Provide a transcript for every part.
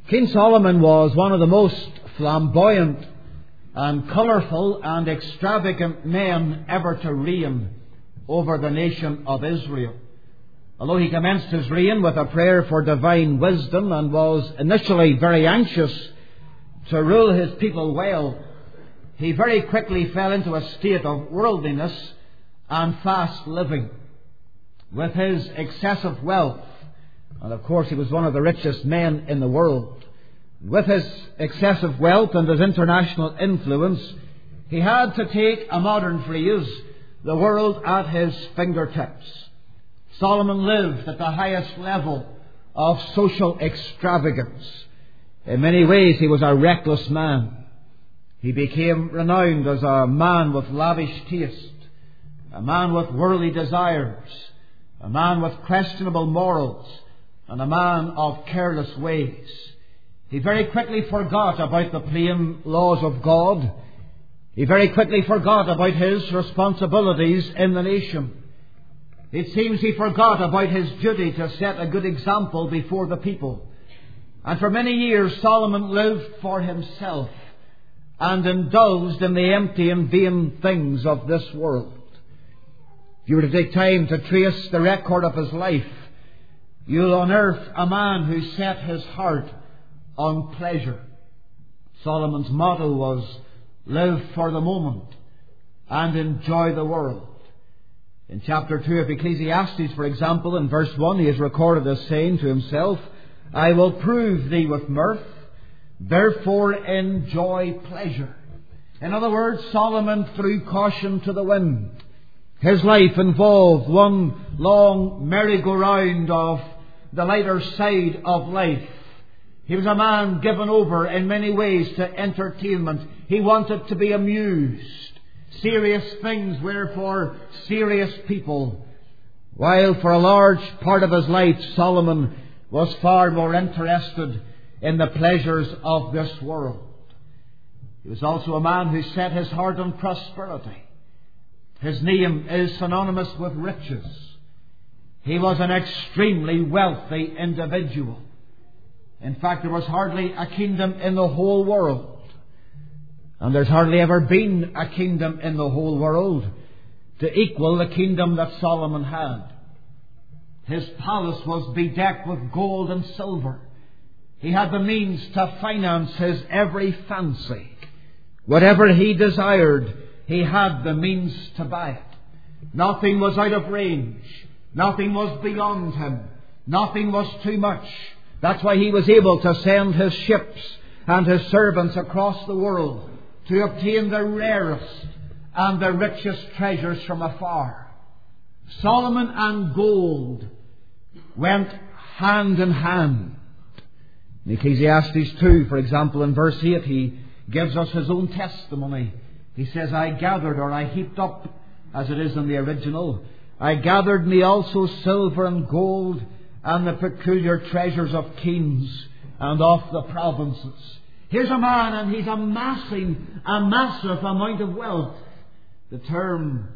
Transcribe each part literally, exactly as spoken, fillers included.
King Solomon was one of the most flamboyant and colourful and extravagant men ever to reign over the nation of Israel. Although he commenced his reign with a prayer for divine wisdom and was initially very anxious to rule his people well, he very quickly fell into a state of worldliness and fast living. With his excessive wealth, and of course he was one of the richest men in the world, with his excessive wealth and his international influence, he had to take, a modern phrase, the world at his fingertips. Solomon lived at the highest level of social extravagance. In many ways he was a reckless man. He became renowned as a man with lavish taste, a man with worldly desires, a man with questionable morals, and a man of careless ways. He very quickly forgot about the plain laws of God. He very quickly forgot about his responsibilities in the nation. It seems he forgot about his duty to set a good example before the people. And for many years Solomon lived for himself and indulged in the empty and vain things of this world. If you were to take time to trace the record of his life, you'll unearth a man who set his heart on pleasure. Solomon's motto was, live for the moment and enjoy the world. In chapter two of Ecclesiastes, for example, in verse one, he is recorded as saying to himself, I will prove thee with mirth, therefore enjoy pleasure. In other words, Solomon threw caution to the wind. His life involved one long merry-go-round of the lighter side of life. He was a man given over in many ways to entertainment. He wanted to be amused. Serious things were for serious people. While for a large part of his life, Solomon was far more interested in the pleasures of this world. He was also a man who set his heart on prosperity. His name is synonymous with riches. He was an extremely wealthy individual. In fact, there was hardly a kingdom in the whole world, and there's hardly ever been a kingdom in the whole world to equal the kingdom that Solomon had. His palace was bedecked with gold and silver. He had the means to finance his every fancy. Whatever he desired, he had the means to buy it. Nothing was out of range. Nothing was beyond him. Nothing was too much. That's why he was able to send his ships and his servants across the world to obtain the rarest and the richest treasures from afar. Solomon and gold went hand in hand. In Ecclesiastes two, for example, in verse eight, he gives us his own testimony. He says, I gathered, or I heaped up, as it is in the original, I gathered me also silver and gold and the peculiar treasures of kings and of the provinces. Here's a man, and he's amassing a massive amount of wealth. The term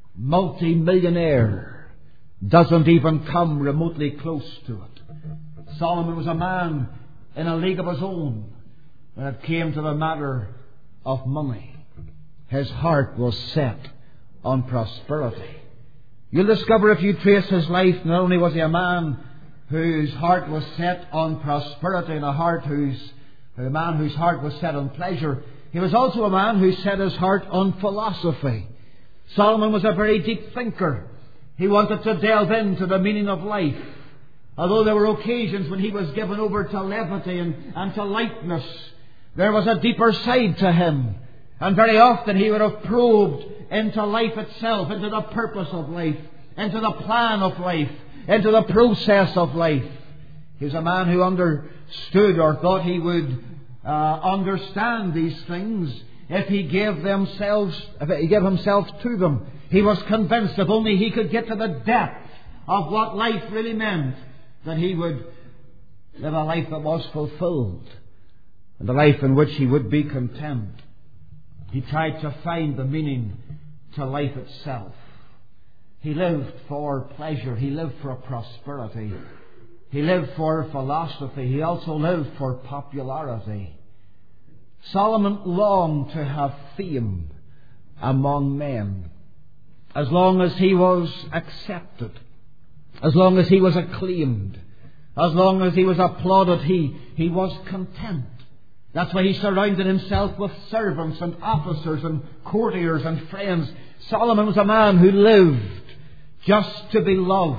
multi-millionaire doesn't even come remotely close to it. Solomon was a man in a league of his own when it came to the matter of money. His heart was set on prosperity. You'll discover if you trace his life, not only was he a man whose heart was set on prosperity and a heart whose, a man whose heart was set on pleasure, he was also a man who set his heart on philosophy. Solomon was a very deep thinker. He wanted to delve into the meaning of life. Although there were occasions when he was given over to levity and, and to lightness, there was a deeper side to him. And very often he would have probed into life itself, into the purpose of life, into the plan of life, into the process of life. He was a man who understood, or thought he would uh, understand these things if he gave themselves, if he gave himself to them. He was convinced if only he could get to the depth of what life really meant, that he would live a life that was fulfilled, and a life in which he would be content. He tried to find the meaning to life itself. He lived for pleasure. He lived for prosperity. He lived for philosophy. He also lived for popularity. Solomon longed to have fame among men. As long as he was accepted, as long as he was acclaimed, as long as he was applauded, he, he was content. That's why he surrounded himself with servants and officers and courtiers and friends. Solomon was a man who lived just to be loved.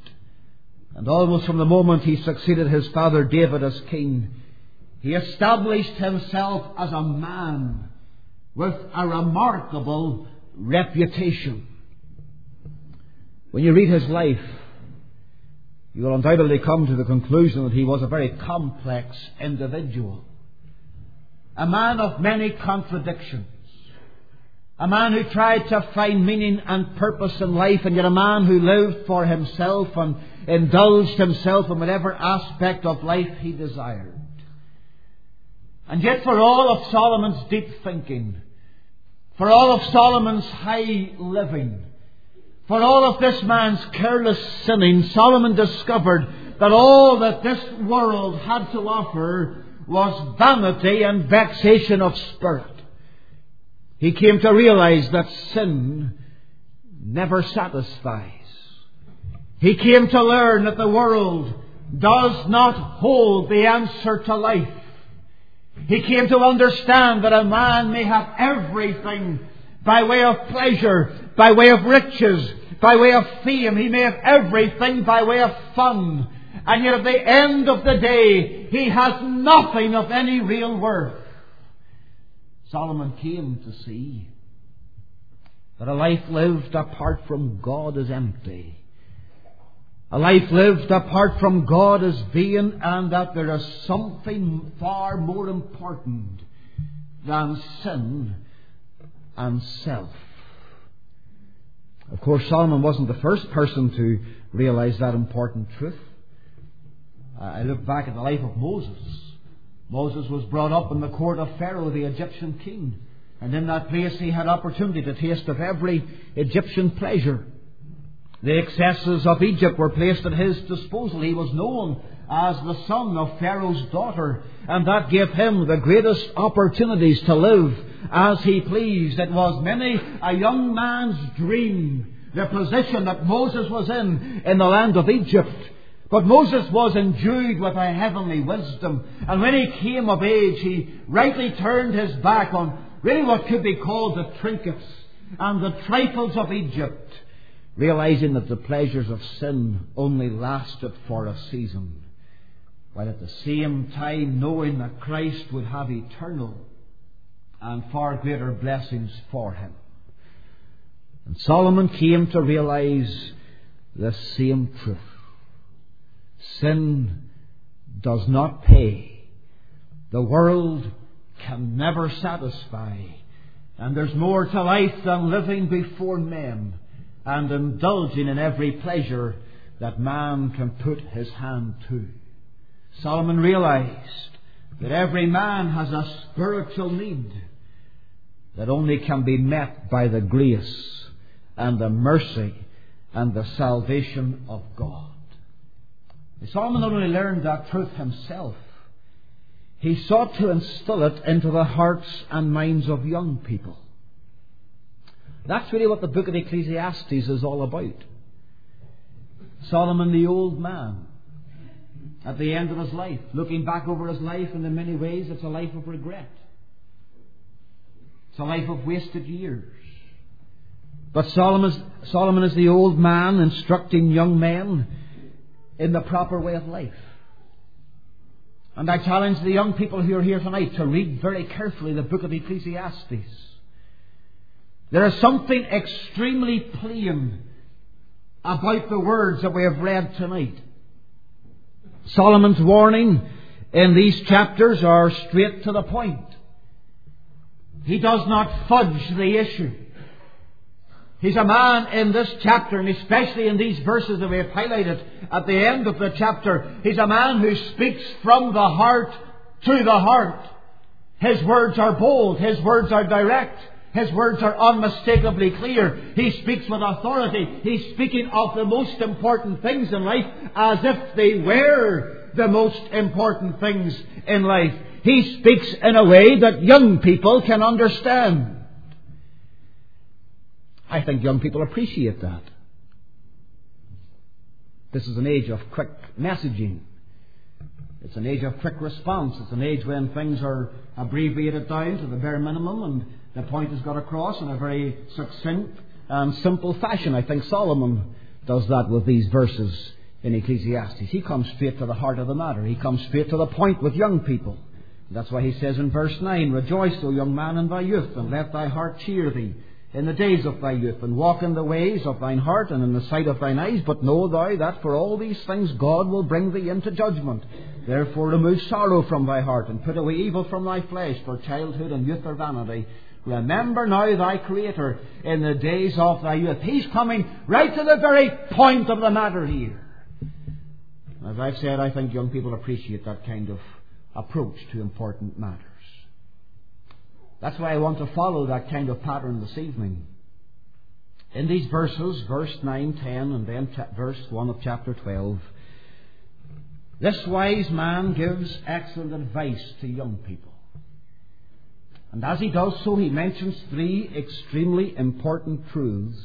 And almost from the moment he succeeded his father David as king, he established himself as a man with a remarkable reputation. When you read his life, you will undoubtedly come to the conclusion that he was a very complex individual. A man of many contradictions. A man who tried to find meaning and purpose in life, and yet a man who lived for himself and indulged himself in whatever aspect of life he desired. And yet for all of Solomon's deep thinking, for all of Solomon's high living, for all of this man's careless sinning, Solomon discovered that all that this world had to offer was vanity and vexation of spirit. He came to realize that sin never satisfies. He came to learn that the world does not hold the answer to life. He came to understand that a man may have everything by way of pleasure, by way of riches, by way of fame. He may have everything by way of fun. And yet at the end of the day, he has nothing of any real worth. Solomon came to see that a life lived apart from God is empty. A life lived apart from God is vain, and that there is something far more important than sin and self. Of course, Solomon wasn't the first person to realize that important truth. I look back at the life of Moses. Moses was brought up in the court of Pharaoh, the Egyptian king. And in that place he had opportunity to taste of every Egyptian pleasure. The excesses of Egypt were placed at his disposal. He was known as the son of Pharaoh's daughter, and that gave him the greatest opportunities to live as he pleased. It was many a young man's dream, the position that Moses was in in the land of Egypt. But Moses was endued with a heavenly wisdom, and when he came of age, he rightly turned his back on really what could be called the trinkets and the trifles of Egypt, realizing that the pleasures of sin only lasted for a season, while at the same time knowing that Christ would have eternal and far greater blessings for him. And Solomon came to realize the same truth. Sin does not pay. The world can never satisfy. And there's more to life than living before men and indulging in every pleasure that man can put his hand to. Solomon realized that every man has a spiritual need that only can be met by the grace and the mercy and the salvation of God. Solomon not only learned that truth himself, he sought to instill it into the hearts and minds of young people. That's really what the book of Ecclesiastes is all about. Solomon, the old man, at the end of his life, looking back over his life, and in many ways it's a life of regret. It's a life of wasted years. But Solomon is, Solomon is the old man instructing young men in the proper way of life. And I challenge the young people who are here tonight to read very carefully the book of Ecclesiastes. There is something extremely plain about the words that we have read tonight. Solomon's warning in these chapters are straight to the point. He does not fudge the issue. He's a man in this chapter, and especially in these verses that we have highlighted at the end of the chapter, he's a man who speaks from the heart to the heart. His words are bold. His words are direct. His words are unmistakably clear. He speaks with authority. He's speaking of the most important things in life as if they were the most important things in life. He speaks in a way that young people can understand. I think young people appreciate that. This is an age of quick messaging. It's an age of quick response. It's an age when things are abbreviated down to the bare minimum and the point is got across in a very succinct and simple fashion. I think Solomon does that with these verses in Ecclesiastes. He comes straight to the heart of the matter. He comes straight to the point with young people. That's why he says in verse nine, Rejoice, O young man, in thy youth, and let thy heart cheer thee in the days of thy youth, and walk in the ways of thine heart and in the sight of thine eyes. But know thou that for all these things God will bring thee into judgment. Therefore remove sorrow from thy heart, and put away evil from thy flesh, for childhood and youth are vanity. Remember now thy Creator in the days of thy youth. He's coming right to the very point of the matter here. As I've said, I think young people appreciate that kind of approach to important matters. That's why I want to follow that kind of pattern this evening. In these verses, verse nine, ten, and then cha- verse one of chapter twelve, this wise man gives excellent advice to young people. And as he does so, he mentions three extremely important truths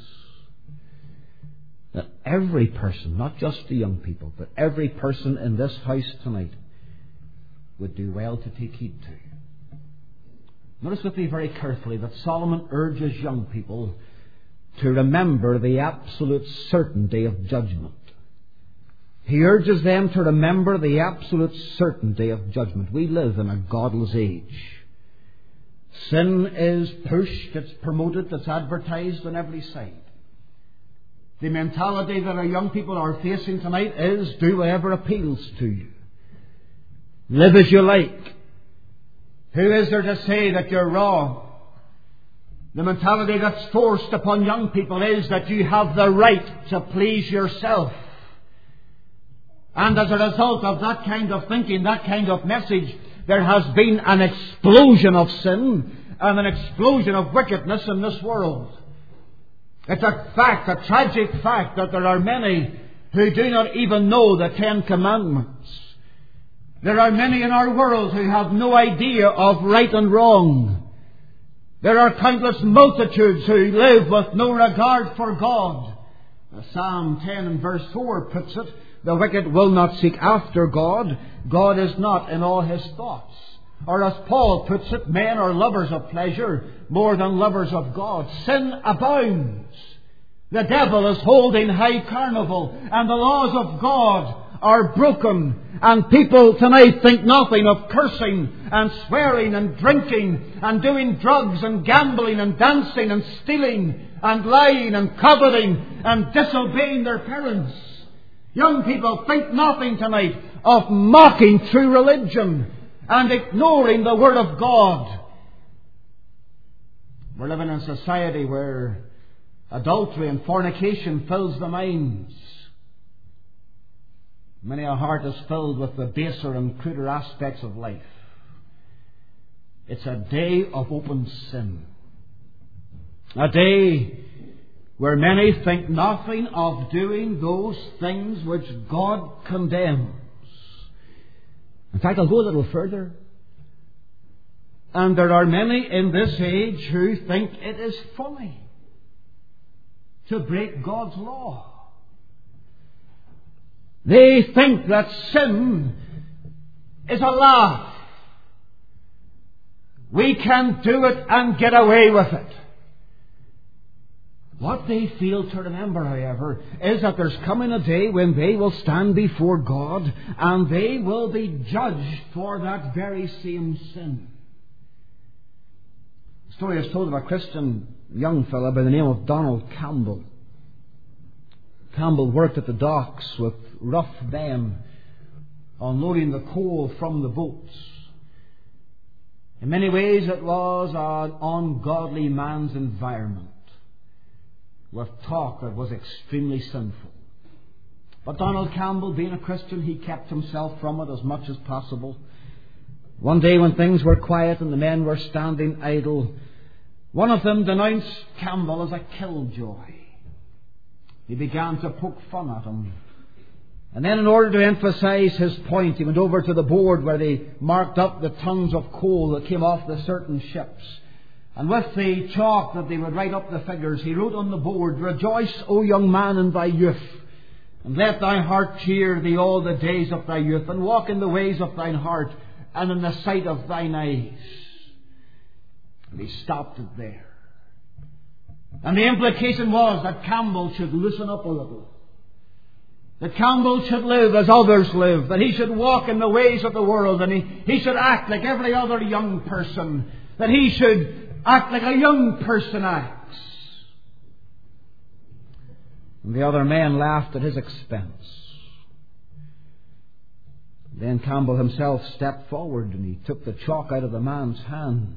that every person, not just the young people, but every person in this house tonight would do well to take heed to. Notice with me very carefully that Solomon urges young people to remember the absolute certainty of judgment. He urges them to remember the absolute certainty of judgment. We live in a godless age. Sin is pushed, it's promoted, it's advertised on every side. The mentality that our young people are facing tonight is do whatever appeals to you. Live as you like. Who is there to say that you're wrong? The mentality that's forced upon young people is that you have the right to please yourself. And as a result of that kind of thinking, that kind of message, there has been an explosion of sin and an explosion of wickedness in this world. It's a fact, a tragic fact, that there are many who do not even know the Ten Commandments. There are many in our world who have no idea of right and wrong. There are countless multitudes who live with no regard for God. As Psalm ten and verse four puts it, the wicked will not seek after God. God is not in all his thoughts. Or as Paul puts it, men are lovers of pleasure more than lovers of God. Sin abounds. The devil is holding high carnival, and the laws of God are broken. And people tonight think nothing of cursing and swearing and drinking and doing drugs and gambling and dancing and stealing and lying and coveting and disobeying their parents. Young people think nothing tonight of mocking true religion and ignoring the Word of God. We're living in a society where adultery and fornication fills the minds. Many a heart is filled with the baser and cruder aspects of life. It's a day of open sin. A day where many think nothing of doing those things which God condemns. In fact, I'll go a little further. And there are many in this age who think it is funny to break God's law. They think that sin is a laugh. We can do it and get away with it. What they fail to remember, however, is that there's coming a day when they will stand before God and they will be judged for that very same sin. The story is told of a Christian young fellow by the name of Donald Campbell. Campbell worked at the docks with rough men unloading the coal from the boats. In many ways it was an ungodly man's environment, with talk that was extremely sinful. But Donald Campbell, being a Christian, he kept himself from it as much as possible. One day when things were quiet and the men were standing idle, One of them denounced Campbell as a killjoy. He began to poke fun at him. And then in order to emphasize his point, he went over to the board where they marked up the tons of coal that came off the certain ships. And with the chalk that they would write up the figures, he wrote on the board, "Rejoice, O young man, in thy youth, and let thy heart cheer thee all the days of thy youth, and walk in the ways of thine heart, and in the sight of thine eyes." And he stopped it there. And the implication was that Campbell should loosen up a little. That Campbell should live as others live. That he should walk in the ways of the world. And he, he should act like every other young person. That he should act like a young person acts. And the other men laughed at his expense. Then Campbell himself stepped forward and he took the chalk out of the man's hand.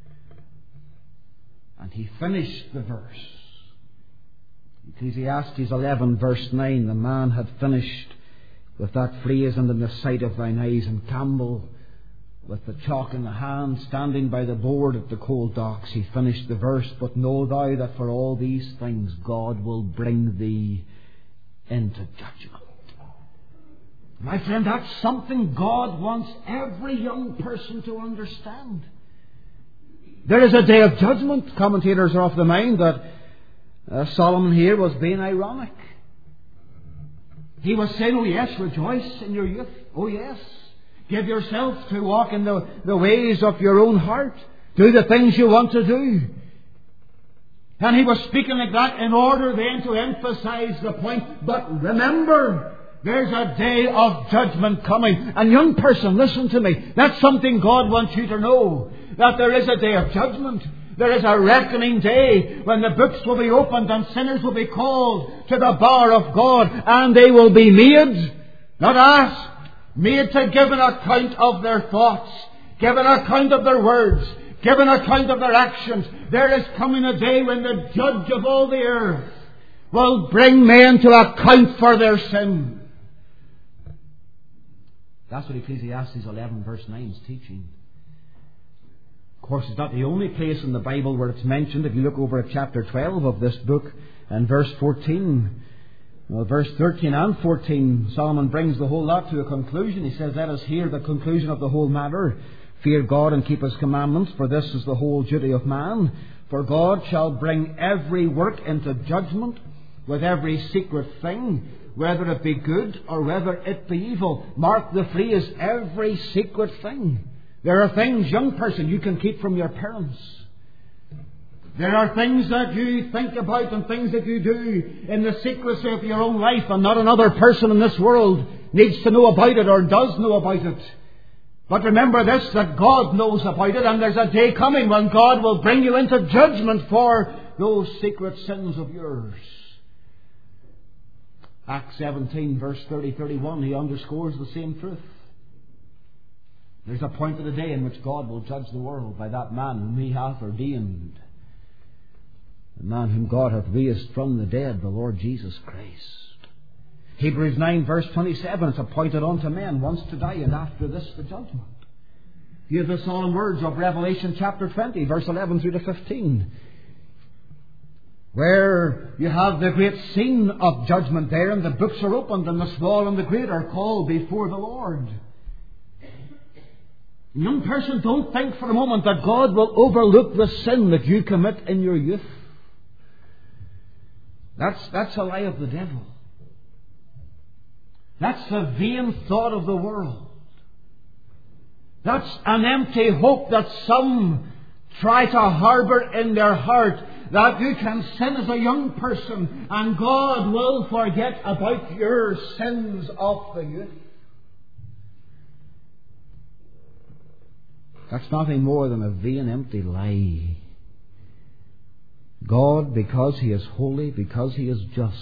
And he finished the verse. Ecclesiastes eleven verse nine, the man had finished with that phrase, "and in the sight of thine eyes." And Campbell, with the chalk in the hand, standing by the board at the coal docks, he finished the verse, "But know thou that for all these things God will bring thee into judgment." My friend, that's something God wants every young person to understand. There is a day of judgment. Commentators are of the mind that uh, Solomon here was being ironic. He was saying, "Oh yes, rejoice in your youth. Oh yes, give yourself to walk in the, the ways of your own heart. Do the things you want to do." And he was speaking like that in order then to emphasize the point. But remember, there's a day of judgment coming. And young person, listen to me. That's something God wants you to know. That there is a day of judgment. There is a reckoning day when the books will be opened and sinners will be called to the bar of God. And they will be made, not asked, made to give an account of their thoughts, give an account of their words, give an account of their actions. There is coming a day when the judge of all the earth will bring men to account for their sin. That's what Ecclesiastes eleven verse nine is teaching. Of course, it's not the only place in the Bible where it's mentioned. If you look over at chapter twelve of this book and verse fourteen, well, verse thirteen and fourteen, Solomon brings the whole lot to a conclusion. He says, "Let us hear the conclusion of the whole matter. Fear God and keep His commandments, for this is the whole duty of man. For God shall bring every work into judgment with every secret thing, whether it be good or whether it be evil." Mark the phrase, every secret thing. There are things, young person, you can keep from your parents. There are things that you think about and things that you do in the secrecy of your own life, and not another person in this world needs to know about it or does know about it. But remember this, that God knows about it, and there's a day coming when God will bring you into judgment for those secret sins of yours. Acts seventeen verse thirty to thirty-one, he underscores the same truth. There's a point of the day in which God will judge the world by that man whom He hath ordained. The man whom God hath raised from the dead, the Lord Jesus Christ. Hebrews nine verse twenty-seven, it's appointed unto men once to die, and after this the judgment. Hear the solemn words of Revelation chapter twenty, verse eleven through to fifteen. Where you have the great scene of judgment there, and the books are opened, and the small and the great are called before the Lord. Young person, don't think for a moment that God will overlook the sin that you commit in your youth. That's, that's a lie of the devil. That's the vain thought of the world. That's an empty hope that some try to harbour in their heart, that you can sin as a young person and God will forget about your sins of the youth. That's nothing more than a vain, empty lie. God, because He is holy, because He is just,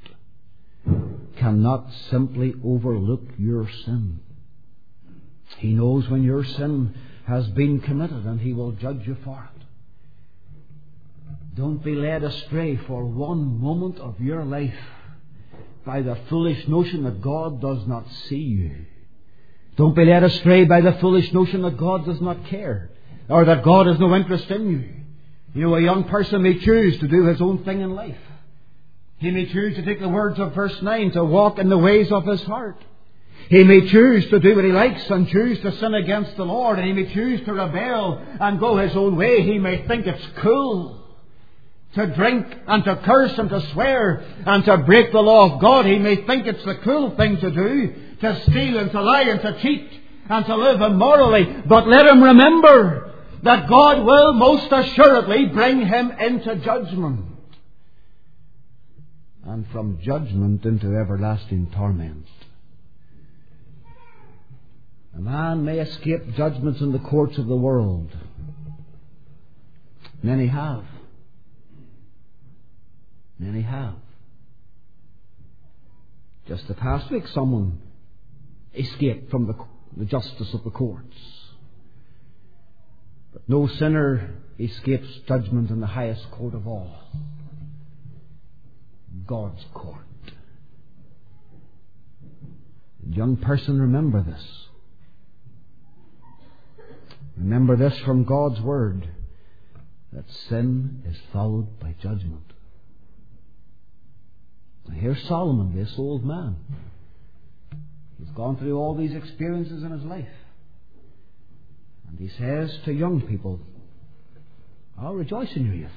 cannot simply overlook your sin. He knows when your sin has been committed, and He will judge you for it. Don't be led astray for one moment of your life by the foolish notion that God does not see you. Don't be led astray by the foolish notion that God does not care, or that God has no interest in you. You know, a young person may choose to do his own thing in life. He may choose to take the words of verse nine, to walk in the ways of his heart. He may choose to do what he likes and choose to sin against the Lord. And he may choose to rebel and go his own way. He may think it's cool to drink and to curse and to swear and to break the law of God. He may think it's the cool thing to do, to steal and to lie and to cheat and to live immorally. But let him remember that God will most assuredly bring him into judgment. And from judgment into everlasting torment. A man may escape judgments in the courts of the world. Many have. Many have. Just the past week, someone escaped from the, the justice of the courts. But no sinner escapes judgment in the highest court of all, God's court. Young person, remember this. Remember this from God's Word, that sin is followed by judgment. Now here's Solomon, this old man. He's gone through all these experiences in his life. And he says to young people, "I'll rejoice in your youth."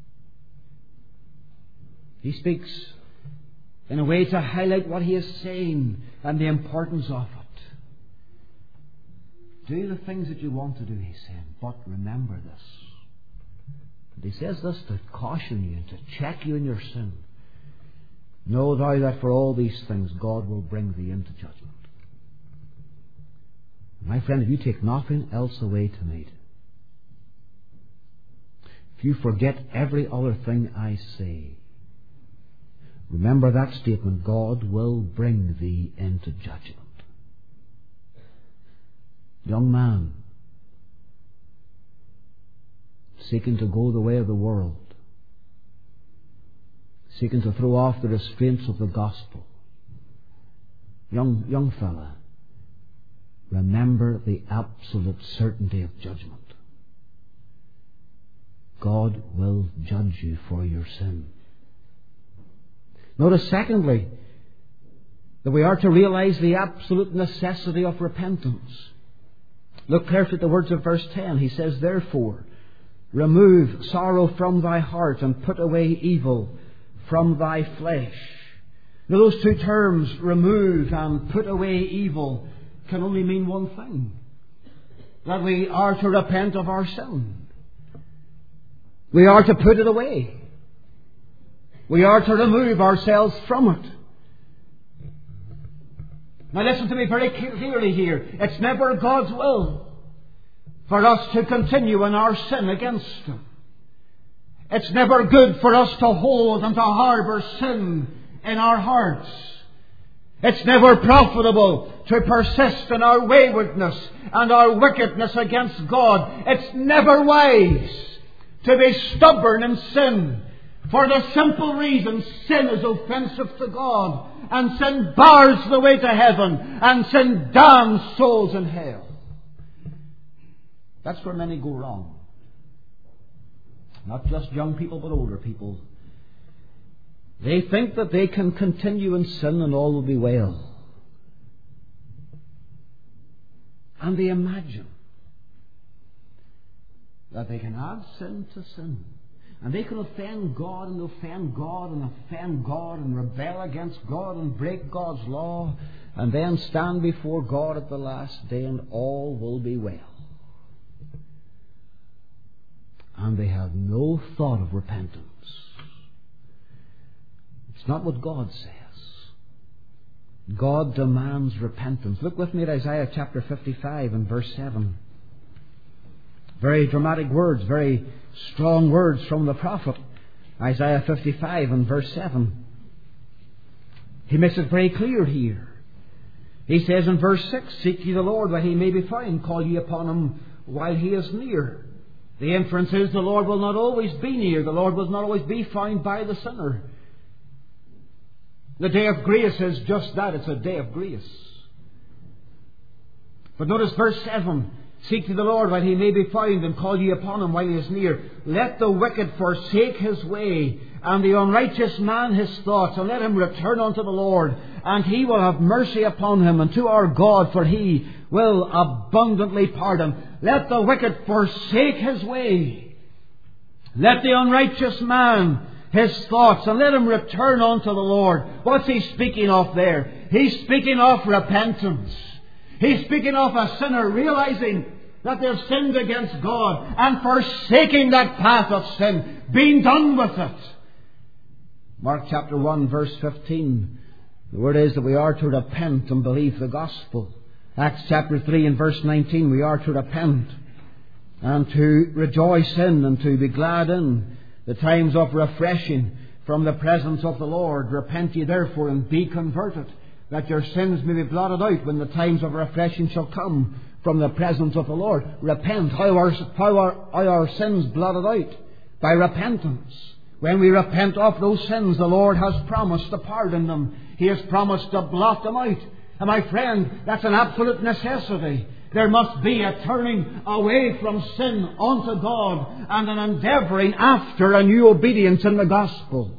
He speaks in a way to highlight what he is saying and the importance of it. Do the things that you want to do, he's saying, but remember this. And he says this to caution you and to check you in your sin. Know thou that for all these things God will bring thee into judgment. My friend, if you take nothing else away tonight, if you forget every other thing I say, remember that statement: God will bring thee into judgment. Young man, seeking to go the way of the world, seeking to throw off the restraints of the gospel. Young, young fella, remember the absolute certainty of judgment. God will judge you for your sin. Notice, secondly, that we are to realize the absolute necessity of repentance. Look carefully at the words of verse ten. He says, "Therefore, remove sorrow from thy heart and put away evil from thy flesh." Now, those two terms, remove and put away evil, can only mean one thing: that we are to repent of our sin. We are to put it away. We are to remove ourselves from it. Now listen to me very clearly here. It's never God's will for us to continue in our sin against Him. It's never good for us to hold and to harbour sin in our hearts. It's never profitable to persist in our waywardness and our wickedness against God. It's never wise to be stubborn in sin, for the simple reason sin is offensive to God, and sin bars the way to heaven, and sin damns souls in hell. That's where many go wrong. Not just young people, but older people. They think that they can continue in sin and all will be well. And they imagine that they can add sin to sin. And they can offend God and offend God and offend God and rebel against God and break God's law, and then stand before God at the last day and all will be well. And they have no thought of repentance. It's not what God says. God demands repentance. Look with me at Isaiah chapter fifty-five and verse seven. Very dramatic words, very strong words from the prophet. Isaiah fifty-five and verse seven. He makes it very clear here. He says in verse six, "Seek ye the Lord while He may be found, call ye upon Him while He is near." The inference is the Lord will not always be near. The Lord will not always be found by the sinner. The day of grace is just that. It's a day of grace. But notice verse seven. Seek to the Lord while he may be found, and call ye upon him while he is near. Let the wicked forsake his way, and the unrighteous man his thoughts, and let him return unto the Lord, and he will have mercy upon him, and to our God, for he will abundantly pardon. Let the wicked forsake his way. Let the unrighteous man his thoughts, and let him return unto the Lord. What's he speaking of there? He's speaking of repentance. He's speaking of a sinner realizing that they've sinned against God and forsaking that path of sin, being done with it. Mark chapter one verse fifteen. The word is that we are to repent and believe the gospel. Acts chapter three and verse nineteen, we are to repent and to rejoice in and to be glad in the times of refreshing from the presence of the Lord. Repent ye therefore and be converted, that your sins may be blotted out when the times of refreshing shall come from the presence of the Lord. Repent. How are, how are, how are our sins blotted out? By repentance. When we repent of those sins, the Lord has promised to pardon them. He has promised to blot them out. And my friend, that's an absolute necessity. There must be a turning away from sin unto God and an endeavouring after a new obedience in the gospel.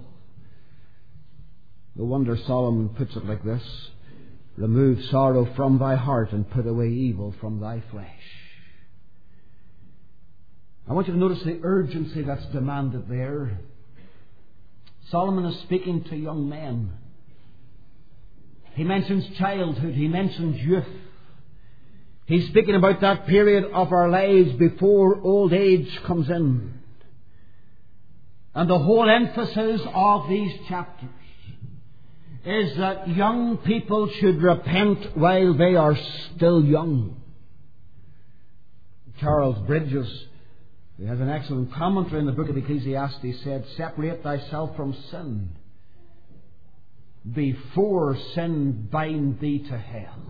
No wonder Solomon puts it like this: remove sorrow from thy heart and put away evil from thy flesh. I want you to notice the urgency that's demanded there. Solomon is speaking to young men. He mentions childhood. He mentions youth. He's speaking about that period of our lives before old age comes in. And the whole emphasis of these chapters is that young people should repent while they are still young. Charles Bridges, he has an excellent commentary in the book of Ecclesiastes, said, separate thyself from sin before sin bind thee to hell.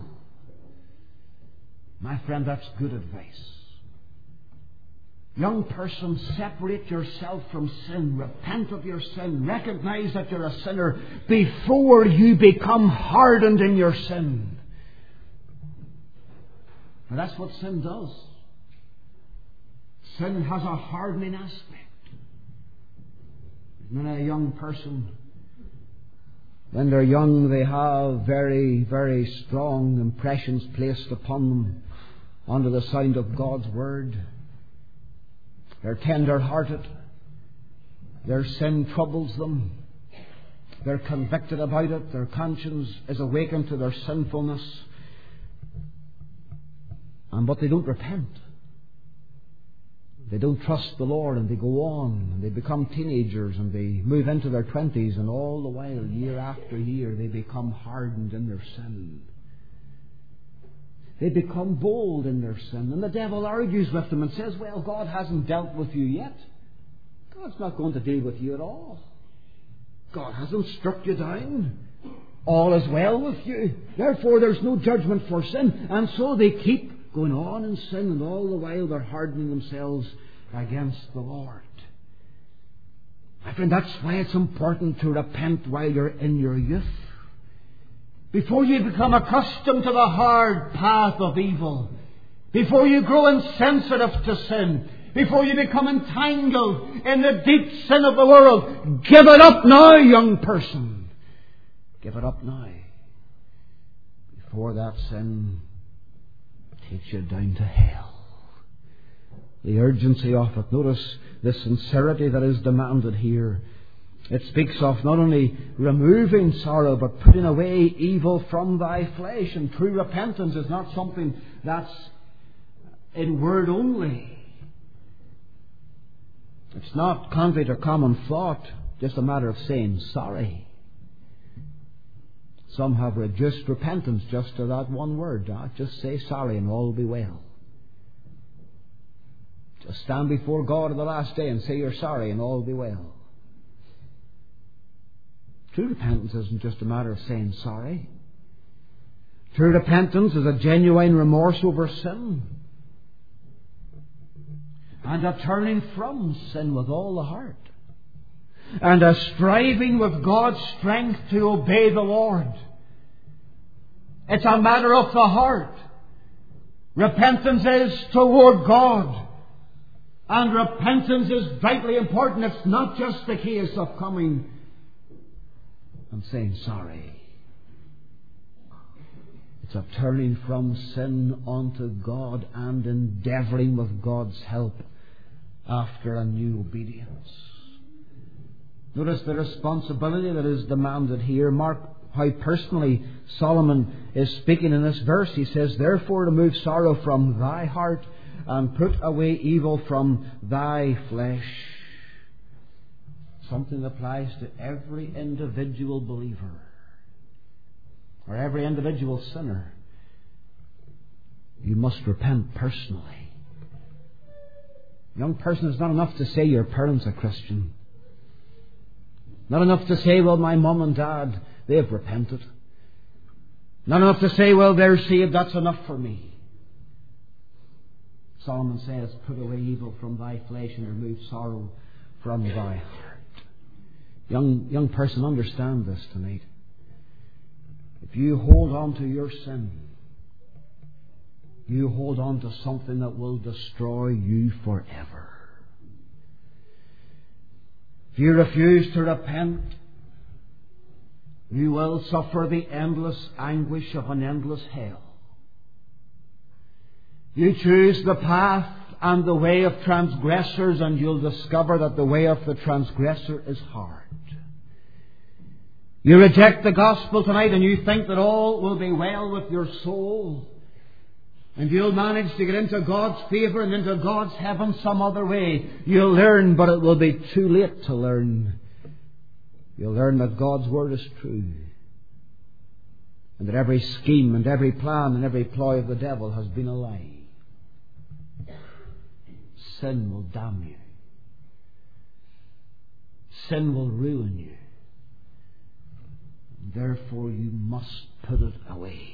My friend, that's good advice. Young person, separate yourself from sin. Repent of your sin. Recognize that you're a sinner before you become hardened in your sin. And that's what sin does. Sin has a hardening aspect. When a young person, when they're young, they have very, very strong impressions placed upon them under the sound of God's Word. They're tender-hearted. Their sin troubles them. They're convicted about it. Their conscience is awakened to their sinfulness. And but they don't repent. They don't trust the Lord, and they go on, and they become teenagers, and they move into their twenties, and all the while, year after year, they become hardened in their sin. They become bold in their sin, and the devil argues with them and says, well, God hasn't dealt with you yet. God's not going to deal with you at all. God hasn't struck you down. All is well with you. Therefore, there's no judgment for sin. And so they keep going on in sin, and all the while they're hardening themselves against the Lord. My friend, that's why it's important to repent while you're in your youth. Before you become accustomed to the hard path of evil. Before you grow insensitive to sin. Before you become entangled in the deep sin of the world. Give it up now, young person. Give it up now. Before that sin takes you down to hell. The urgency of it. Notice the sincerity that is demanded here. It speaks of not only removing sorrow, but putting away evil from thy flesh. And true repentance is not something that's in word only. It's not contrary to common thought, just a matter of saying sorry. Some have reduced repentance just to that one word. Ah, just say sorry and all will be well. Just stand before God on the last day and say you're sorry and all will be well. True repentance isn't just a matter of saying sorry. True repentance is a genuine remorse over sin. And a turning from sin with all the heart. And a striving with God's strength to obey the Lord. It's a matter of the heart. Repentance is toward God. And repentance is vitally important. It's not just the case of coming and saying sorry. It's a turning from sin unto God and endeavouring with God's help after a new obedience. Notice the responsibility that is demanded here. Mark how personally Solomon is speaking in this verse. He says, "Therefore remove sorrow from thy heart and put away evil from thy flesh." Something that applies to every individual believer or every individual sinner. You must repent personally. Young person, it's not enough to say your parents are Christian. Not enough to say, well, my mum and dad, they've repented. Not enough to say, well, they're saved, that's enough for me. Solomon says, put away evil from thy flesh and remove sorrow from thy heart. Young, young person, understand this tonight. If you hold on to your sin, you hold on to something that will destroy you forever. If you refuse to repent, you will suffer the endless anguish of an endless hell. You choose the path and the way of transgressors, and you'll discover that the way of the transgressor is hard. You reject the gospel tonight and you think that all will be well with your soul, and you'll manage to get into God's favour and into God's heaven some other way. You'll learn, but it will be too late to learn. You'll learn that God's word is true, and that every scheme and every plan and every ploy of the devil has been a lie. Sin will damn you. Sin will ruin you. Therefore you must put it away.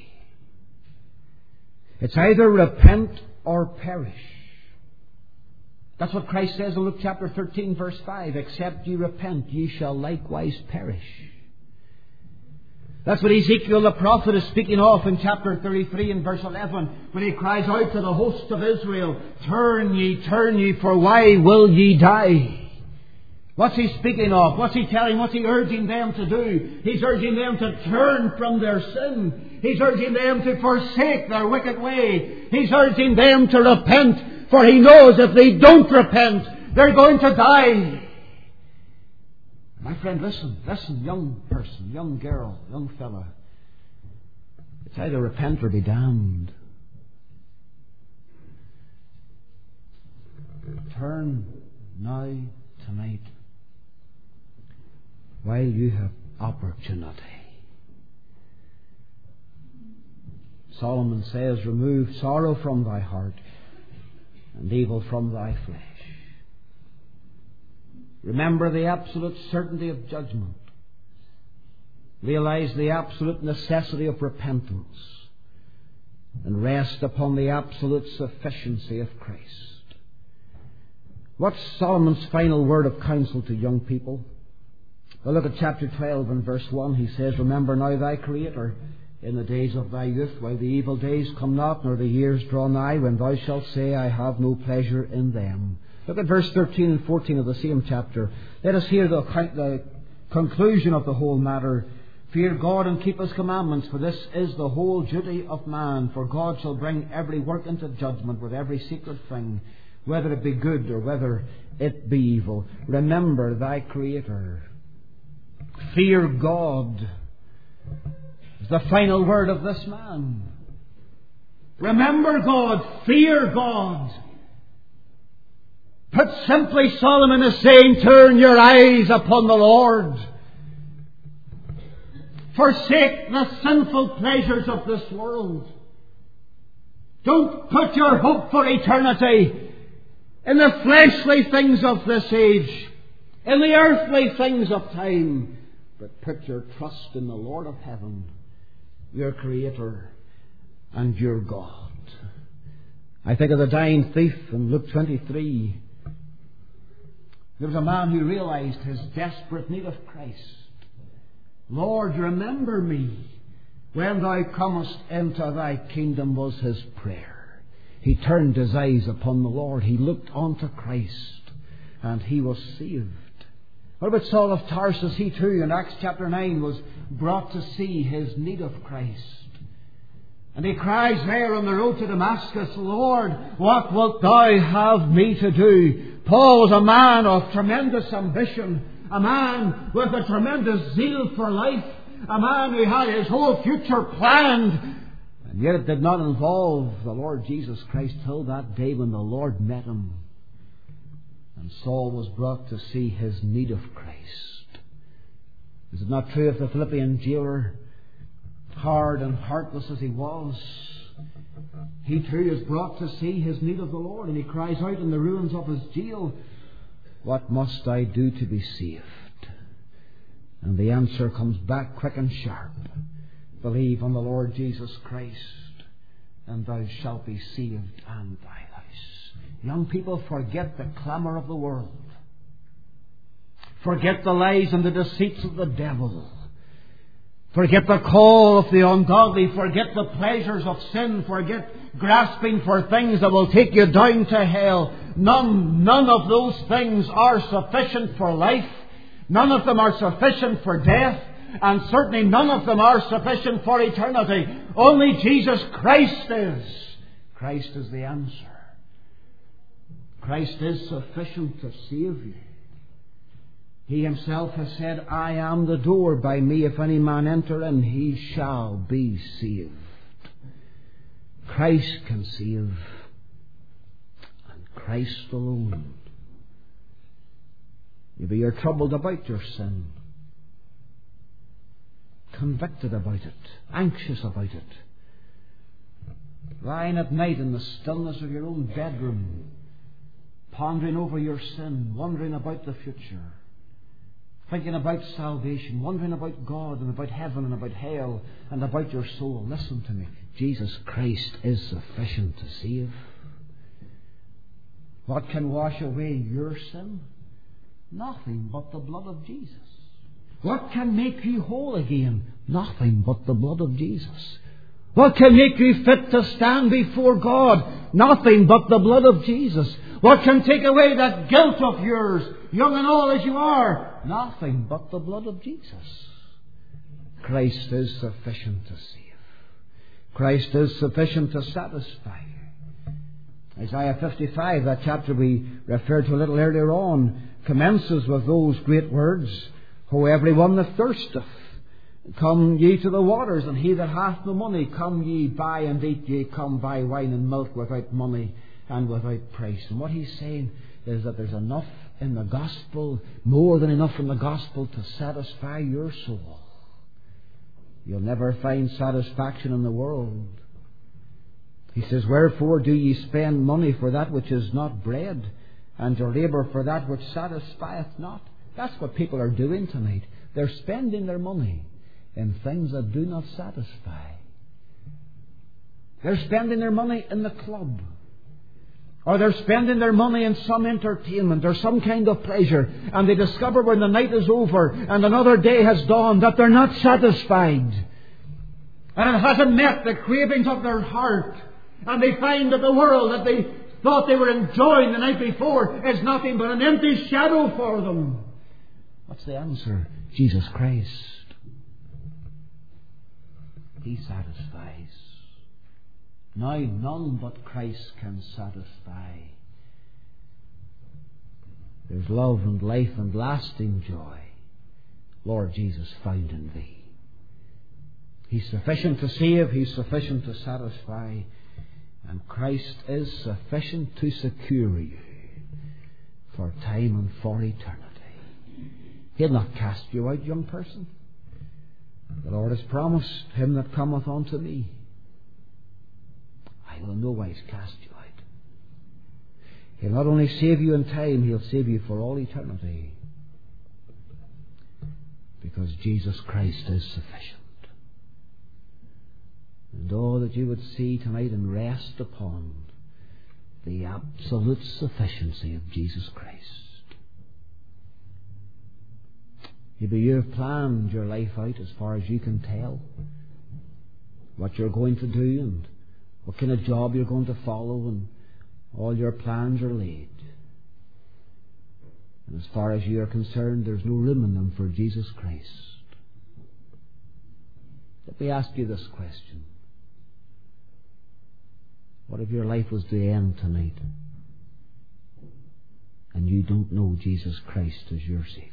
It's either repent or perish. That's what Christ says in Luke chapter thirteen verse five. Except ye repent, ye shall likewise perish. That's what Ezekiel the prophet is speaking of in chapter thirty-three and verse eleven, when he cries out to the host of Israel, "Turn ye, turn ye, for why will ye die?" What's he speaking of? What's he telling? What's he urging them to do? He's urging them to turn from their sin. He's urging them to forsake their wicked way. He's urging them to repent, for he knows if they don't repent, they're going to die. My friend, listen, listen, young person, young girl, young fella. It's either repent or be damned. Turn now, tonight, while you have opportunity. Solomon says, remove sorrow from thy heart and evil from thy flesh. Remember the absolute certainty of judgment. Realize the absolute necessity of repentance. And rest upon the absolute sufficiency of Christ. What's Solomon's final word of counsel to young people? Well, look at chapter twelve and verse one. He says, remember now thy Creator in the days of thy youth, while the evil days come not, nor the years draw nigh, when thou shalt say, I have no pleasure in them. Look at verse thirteen and fourteen of the same chapter. Let us hear the, the conclusion of the whole matter. Fear God and keep His commandments, for this is the whole duty of man. For God shall bring every work into judgment with every secret thing, whether it be good or whether it be evil. Remember thy Creator. Fear God is the final word of this man. Remember God. Fear God. Put simply, Solomon is saying, turn your eyes upon the Lord. Forsake the sinful pleasures of this world. Don't put your hope for eternity in the fleshly things of this age, in the earthly things of time, but put your trust in the Lord of heaven, your Creator and your God. I think of the dying thief in Luke twenty-three. There was a man who realized his desperate need of Christ. Lord, remember me when thou comest into thy kingdom, was his prayer. He turned his eyes upon the Lord. He looked unto Christ, and he was saved. What about Saul of Tarsus? He too, in Acts chapter nine, was brought to see his need of Christ. And he cries there on the road to Damascus, Lord, what wilt thou have me to do? Paul was a man of tremendous ambition, a man with a tremendous zeal for life, a man who had his whole future planned. And yet it did not involve the Lord Jesus Christ till that day when the Lord met him. And Saul was brought to see his need of Christ. Is it not true of the Philippian jailer? Hard and heartless as he was, he too is brought to see his need of the Lord, and he cries out in the ruins of his jail, what must I do to be saved? And the answer comes back quick and sharp. Believe on the Lord Jesus Christ, and thou shalt be saved and thy house. Young people, forget the clamour of the world. Forget the lies and the deceits of the devil. Forget the call of the ungodly. Forget the pleasures of sin. Forget grasping for things that will take you down to hell. None, none of those things are sufficient for life. None of them are sufficient for death. And certainly none of them are sufficient for eternity. Only Jesus Christ is. Christ is the answer. Christ is sufficient to save you. He himself has said, I am the door. By me if any man enter in, he shall be saved. Christ can save. And Christ alone. Maybe you're troubled about your sin. Convicted about it. Anxious about it. Lying at night in the stillness of your own bedroom. Pondering over your sin. Wondering about the future. Thinking about salvation, wondering about God and about heaven and about hell and about your soul. Listen to me. Jesus Christ is sufficient to save. What can wash away your sin? Nothing but the blood of Jesus. What can make you whole again? Nothing but the blood of Jesus. What can make you fit to stand before God? Nothing but the blood of Jesus. What can take away that guilt of yours, young and old as you are? Nothing but the blood of Jesus. Christ is sufficient to save. Christ is sufficient to satisfy. Isaiah fifty-five, that chapter we referred to a little earlier on, commences with those great words, Ho, every one that thirsteth, come ye to the waters, and he that hath no money, come ye buy and eat, ye come buy wine and milk without money and without price. And what he's saying is that there's enough in the gospel, more than enough in the gospel to satisfy your soul. You'll never find satisfaction in the world. He says, wherefore do ye spend money for that which is not bread, and your labour for that which satisfieth not? That's what people are doing tonight. They're spending their money in things that do not satisfy. They're spending their money in the club. Or they're spending their money in some entertainment or some kind of pleasure, and they discover when the night is over and another day has dawned that they're not satisfied. And it hasn't met the cravings of their heart. And they find that the world that they thought they were enjoying the night before is nothing but an empty shadow for them. What's the answer? Jesus Christ. He satisfies. Now none but Christ can satisfy. There's love and life and lasting joy, Lord Jesus, found in Thee. He's sufficient to save, He's sufficient to satisfy, and Christ is sufficient to secure you for time and for eternity. He'll not cast you out, young person. The Lord has promised, him that cometh unto me, I will in no wise cast you out. He'll not only save you in time, He'll save you for all eternity. Because Jesus Christ is sufficient. And oh, that you would see tonight and rest upon the absolute sufficiency of Jesus Christ. Maybe you have planned your life out as far as you can tell, what you're going to do and what kind of job you're going to follow, and all your plans are laid. And as far as you are concerned, there's no room in them for Jesus Christ. Let me ask you this question. What if your life was to end tonight and you don't know Jesus Christ as your Saviour?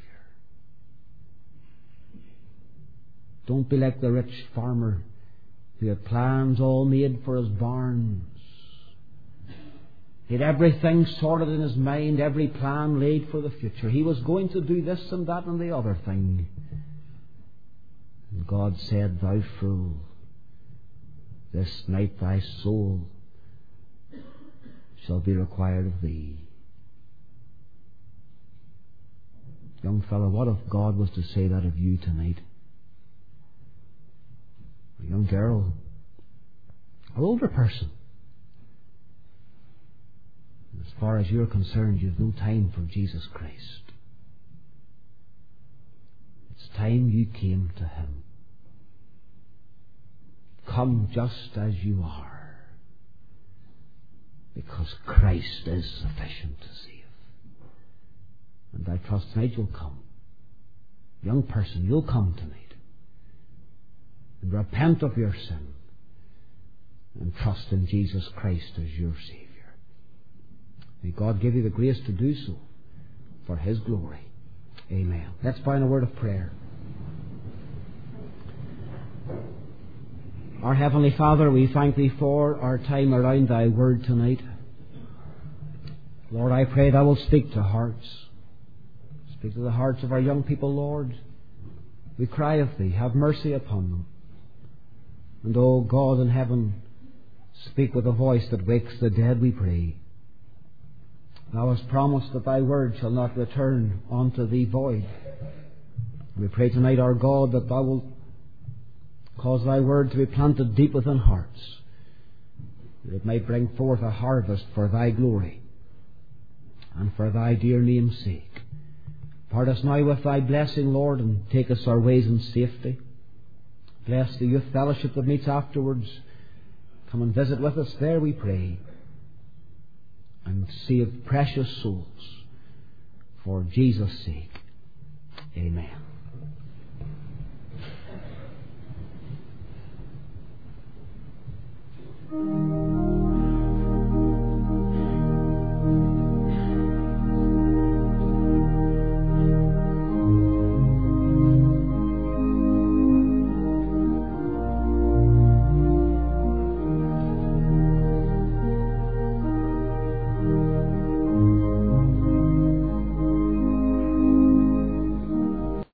Don't be like the rich farmer who had plans all made for his barns. He had everything sorted in his mind, every plan laid for the future. He was going to do this and that and the other thing. And God said, "Thou fool, this night thy soul shall be required of thee." Young fellow, what if God was to say that of you tonight? A young girl, an older person. As far as you're concerned, you've no time for Jesus Christ. It's time you came to Him. Come just as you are, because Christ is sufficient to save. And I trust tonight you'll come. Young person, you'll come tonight and repent of your sin and trust in Jesus Christ as your Saviour. May God give you the grace to do so for His glory. Amen. Let's find a word of prayer. Our Heavenly Father, we thank Thee for our time around Thy Word tonight. Lord, I pray Thou wilt speak to hearts. Speak to the hearts of our young people, Lord. We cry of Thee, have mercy upon them. And, O God in heaven, speak with a voice that wakes the dead, we pray. Thou hast promised that Thy word shall not return unto Thee void. We pray tonight, our God, that Thou wilt cause Thy word to be planted deep within hearts, that it might bring forth a harvest for Thy glory and for Thy dear name's sake. Part us now with Thy blessing, Lord, and take us our ways in safety. Bless the youth fellowship that meets afterwards. Come and visit with us there, we pray, and save precious souls for Jesus' sake. Amen. Thank you.